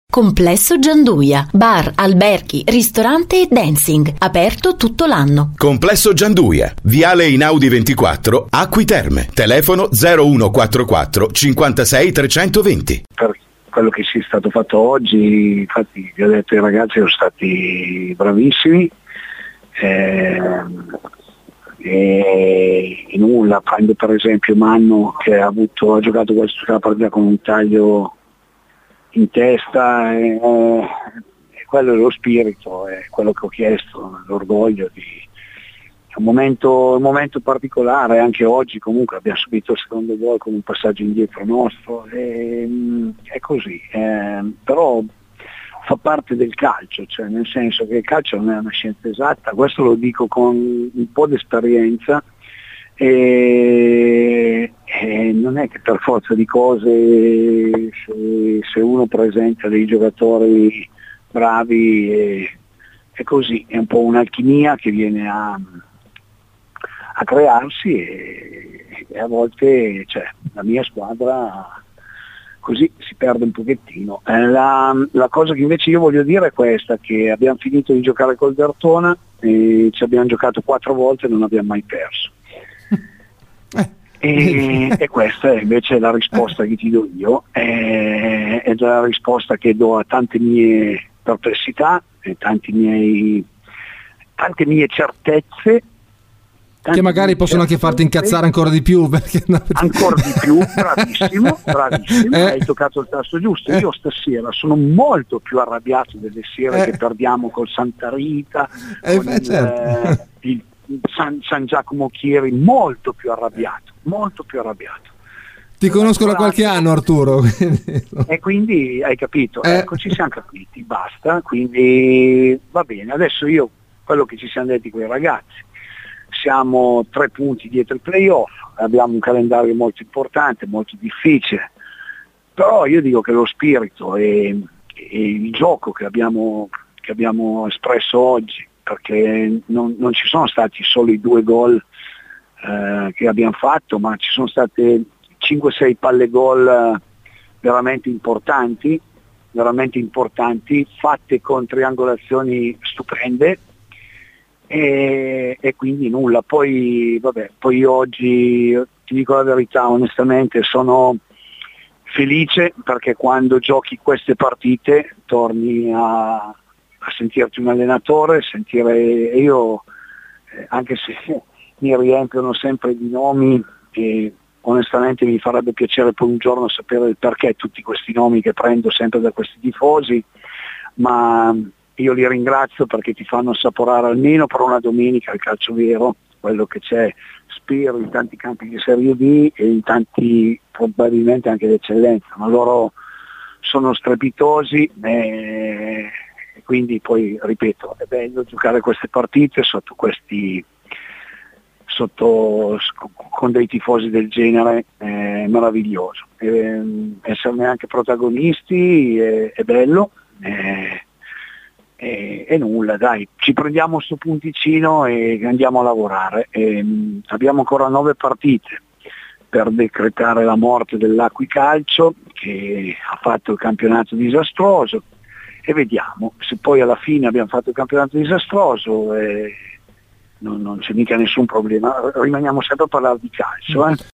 Complesso Gianduia. Bar, alberghi, ristorante e dancing. Aperto tutto l'anno. Complesso Gianduia. Viale Einaudi 24, Acqui Terme. Telefono 0144 56 320. Per quello che sia stato fatto oggi, infatti vi ho detto, i ragazzi sono stati bravissimi. E nulla, prendo per esempio Manno che ha giocato questa partita con un taglio in testa, e quello è lo spirito, è quello che ho chiesto, l'orgoglio è un momento particolare. Anche oggi comunque abbiamo subito il secondo gol con un passaggio indietro nostro, è così, però fa parte del calcio, cioè nel senso che il calcio non è una scienza esatta, questo lo dico con un po' di esperienza, e non è che per forza di cose se uno presenta dei giocatori bravi è così, è un po' un'alchimia che viene a crearsi, e a volte la mia squadra così si perde un pochettino. La cosa che invece io voglio dire è questa, che abbiamo finito di giocare col Derthona e ci abbiamo giocato 4 volte e non abbiamo mai perso. E questa è invece la risposta che ti do io, è la risposta che do a tante mie perplessità e tante mie certezze, che magari possono anche farti incazzare ancora di più, ancora di più. Bravissimo, hai toccato il tasto giusto. Io stasera sono molto più arrabbiato delle sere che perdiamo col Santa Rita, con il San Giacomo Chieri, molto più arrabbiato. Ti conosco da qualche anno, Arturo. E quindi hai capito, ecco, ci siamo capiti, basta, quindi va bene. Adesso io, quello che ci siamo detti con i ragazzi, siamo 3 punti dietro il playoff, abbiamo un calendario molto importante, molto difficile, però io dico che lo spirito e il gioco che abbiamo espresso oggi, perché non ci sono stati solo i 2 gol che abbiamo fatto, ma ci sono state 5-6 palle gol veramente importanti, fatte con triangolazioni stupende, e quindi nulla. Poi oggi ti dico la verità, onestamente sono felice, perché quando giochi queste partite torni a sentirti un allenatore, e io anche se mi riempiono sempre di nomi, e onestamente mi farebbe piacere poi un giorno sapere il perché tutti questi nomi che prendo sempre da questi tifosi, ma io li ringrazio perché ti fanno assaporare almeno per una domenica il calcio vero, quello che c'è, spero, in tanti campi di Serie B e in tanti probabilmente anche d'eccellenza, ma loro sono strepitosi, e quindi poi ripeto, è bello giocare queste partite con dei tifosi del genere, è meraviglioso, esserne anche protagonisti è bello, e nulla, dai, ci prendiamo sto punticino e andiamo a lavorare. Abbiamo ancora 9 partite per decretare la morte dell'Acqui Calcio, che ha fatto il campionato disastroso, e vediamo se poi alla fine abbiamo fatto il campionato disastroso, non c'è mica nessun problema, rimaniamo sempre a parlare di calcio.